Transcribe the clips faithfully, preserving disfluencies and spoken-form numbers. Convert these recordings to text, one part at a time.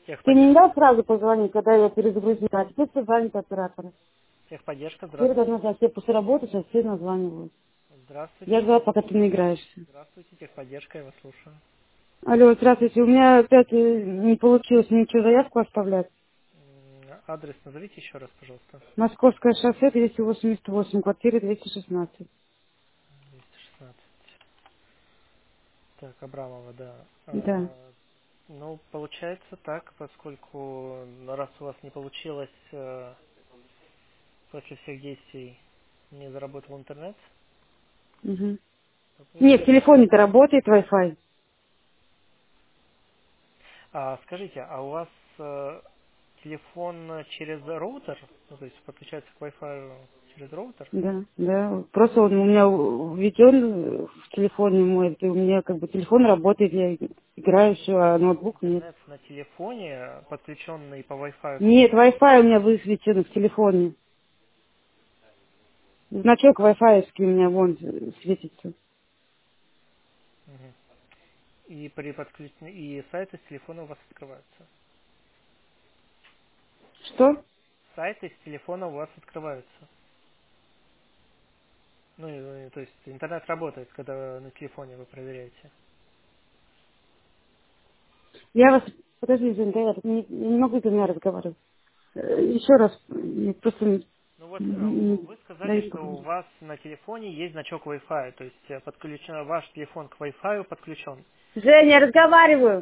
Ты Техподдержка. не дал сразу позвонить, когда я перезагрузила, а теперь все звонит оператор. Техподдержка, Теперь здравствуйте. должна я после работы, сейчас все названивают. Я Здравствуйте. ждала, пока ты наиграешься. Здравствуйте, техподдержка, я вас слушаю. Алло, здравствуйте. У меня опять э, не получилось ничего заявку оставлять. М, Адрес назовите еще раз, пожалуйста. Московское шоссе двести восемьдесят восемь, квартира двести шестнадцать. двести шестнадцать. Так, Абрамова, да. Да. А, ну, получается так, поскольку ну, раз у вас не получилось э, после всех действий не заработал интернет, Угу. то Нет, в получается. телефоне-то работает Wi-Fi. А скажите, а у вас э, телефон через роутер, ну, то есть подключается к Wi-Fi через роутер? Да, да. Просто он у меня введен в телефоне мой, и у меня как бы телефон работает, я играю все, а ноутбук нет. Интернет на телефоне, подключенный по Wi-Fi. Нет, Wi-Fi у меня высвечен в телефоне. Значок Wi-Fi у меня вон светится. Мгм. И при подключении и сайты с телефона у вас открываются. Что? Сайты с телефона у вас открываются. Ну, и- и, то есть интернет работает, когда на телефоне вы проверяете. Я вас... Подожди, Жень, да я тут не, я не могу за меня разговаривать. Э, Еще раз, мне просто не, Ну вот э, не вы сказали, дают что у поговорить. вас на телефоне есть значок Wi-Fi, то есть э, подключен, ваш телефон к Wi-Fi подключен. Женя, я разговариваю.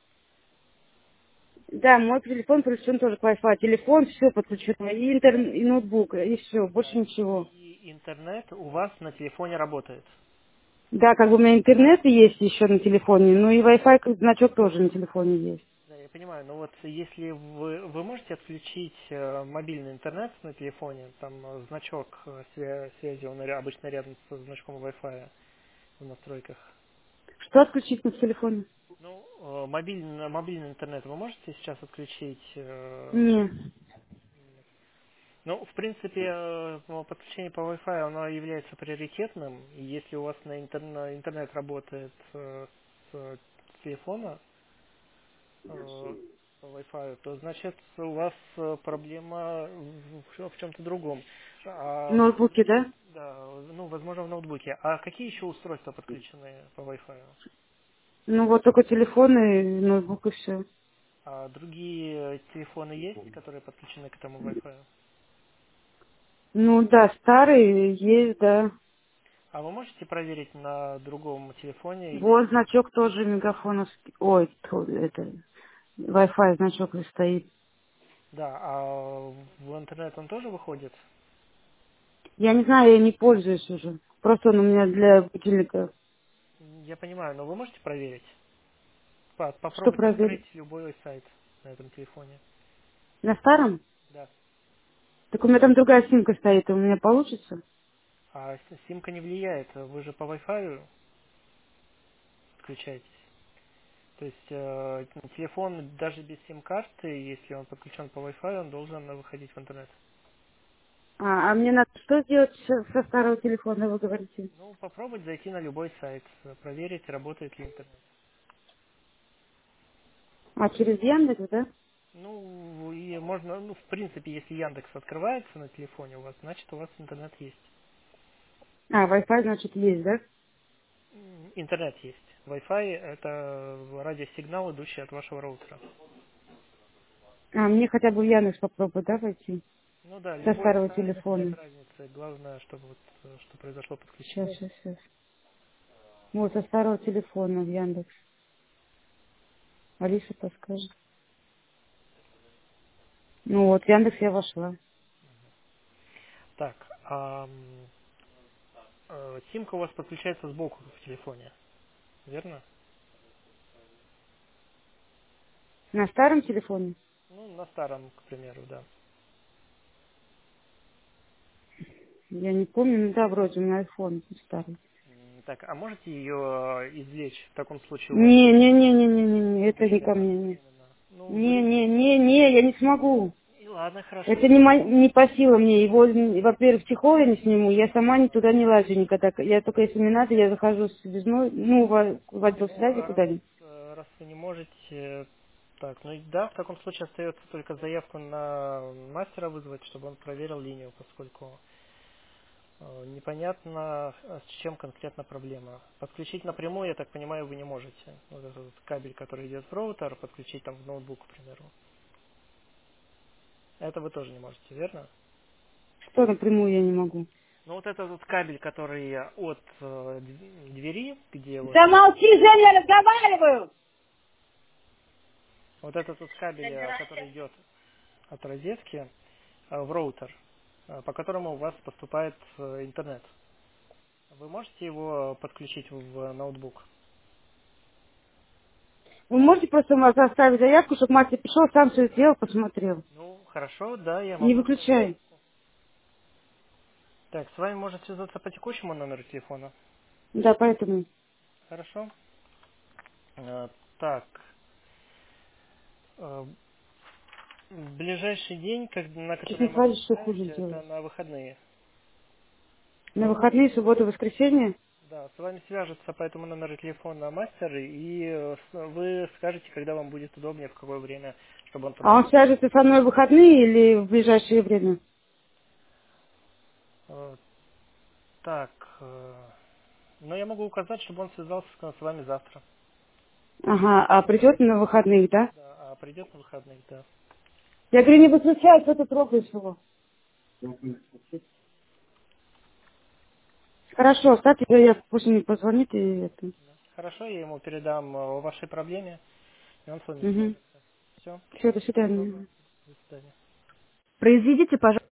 Да, мой телефон подключен тоже к Wi-Fi. Телефон, все подключено. И интернет, и ноутбук, и все, Да. больше ничего. И интернет у вас на телефоне работает. Да, как бы у меня интернет есть еще на телефоне, ну и Wi-Fi как значок тоже на телефоне есть. Да, я понимаю, но вот если вы, вы можете отключить э, мобильный интернет на телефоне, там э, значок э, свя- связи, он ря- обычно рядом со значком Wi-Fi в настройках. Что отключить на телефоне? Ну, э, мобильный, мобильный интернет вы можете сейчас отключить? э, Не. Ну, в принципе, э, ну, подключение по Wi-Fi, оно является приоритетным. И если у вас на интер- интернет работает э, с телефона, э, по Wi-Fi, то значит у вас э, проблема в, в чем-то другом. В А, ноутбуке, да? да, ну, возможно, в ноутбуке. А какие еще устройства подключены по Wi-Fi? Ну вот только телефон и ноутбук и все. А другие телефоны есть, которые подключены к этому Wi-Fi? Ну да, старый есть, да. А вы можете проверить на другом телефоне, Вот есть? значок тоже мегафоновский. Ой, тьфу, это Wi-Fi значок и стоит. Да, а в интернет он тоже выходит? Я не знаю, я не пользуюсь уже. Просто он у меня для будильника. Я понимаю, но вы можете проверить? По- Что Попробуйте открыть проверить? любой сайт на этом телефоне. На старом? Да. Так у меня там другая симка стоит, у меня получится? А с- симка не влияет, вы же по Wi-Fi подключаетесь. То есть э, телефон даже без сим-карты, если он подключен по Wi-Fi, он должен выходить в интернет. А, а мне надо что сделать со со старого телефона, вы говорите? Ну, попробовать зайти на любой сайт, э, проверить, работает ли интернет. А, через Яндекс, да? Ну, и можно, ну, в принципе, если Яндекс открывается на телефоне у вас, значит, у вас интернет есть. А, Wi-Fi, значит, есть, да? М, Интернет есть. Wi-Fi — это радиосигнал, идущий от вашего роутера. А, мне хотя бы в Яндекс попробовать, да, войти? Ну да, Со любой старого сайт, без телефона. разницы. Главное, чтобы вот, э, что произошло Сейчас, подключение. сейчас, сейчас. Вот, со старого телефона в Яндекс. Алиса подскажет. Ну вот, в Яндекс я вошла. Так, а, м, э, симка у вас подключается сбоку в телефоне, верно? На старом телефоне? Ну, на старом, к примеру, да. Я не помню, ну да, вроде у меня айфон старый. М, Так, а можете ее извлечь? В таком случае у вас Не, не, не, не, не, не, не, это не ко временно, мне, не. временно. Ну, Не, вы... не, не, не, я не смогу. И ладно, хорошо. Это не, мо- не по силам мне. Его, м, во-первых, чехол я не сниму, я сама ни туда не лазю никогда. Я только если мне надо, я захожу с связной, ну, в, в отдел Ну, связи раз, куда-нибудь. э, раз вы не можете, Так, ну и да, в таком случае остается только заявку на мастера вызвать, чтобы он проверил линию, поскольку э, непонятно, э, с чем конкретно проблема. Подключить напрямую, я так понимаю, вы не можете. Вот этот вот кабель, который идет в роутер, подключить там в ноутбук, к примеру. Это вы тоже не можете, верно? Что напрямую я не могу? Ну вот этот вот кабель, который от э, д- двери, где вот, Замолчи, Женя, разговариваю! вот этот вот кабель, э, который идет от розетки э, в роутер, э, по которому у вас поступает э, интернет. Вы можете его подключить в ноутбук? Вы можете просто ма- оставить заявку, чтобы мастер пришел, сам все сделал, посмотрел. Ну, хорошо, да, я Не могу оставить. выключай. Так, с вами может связаться по текущему номеру телефона. Да, поэтому. Хорошо. Э, так, э, ближайший день, как- на Чуть который не я могу хватит, что поставить, хуже это сделать. на выходные. На выходные, субботу, воскресенье? Да, с вами свяжется по этому номеру телефона мастер, и э, с- вы скажете, когда вам будет удобнее, в какое время, чтобы он А он подошел. свяжется со мной в выходные или в ближайшее время? Э, Так, э, но я могу указать, чтобы он связался с с вами завтра. Ага, а придет на выходных, да? Да, а придет на выходных, да. Я говорю, не выключай, что ты трогаешь его. Хорошо, кстати, я пусть мне позвонит и это. Хорошо, я ему передам э, о вашей проблеме, и он с вами Угу. свяжется. Все, Все, до всего доброго. свидания. До свидания. Произведите, пожалуйста.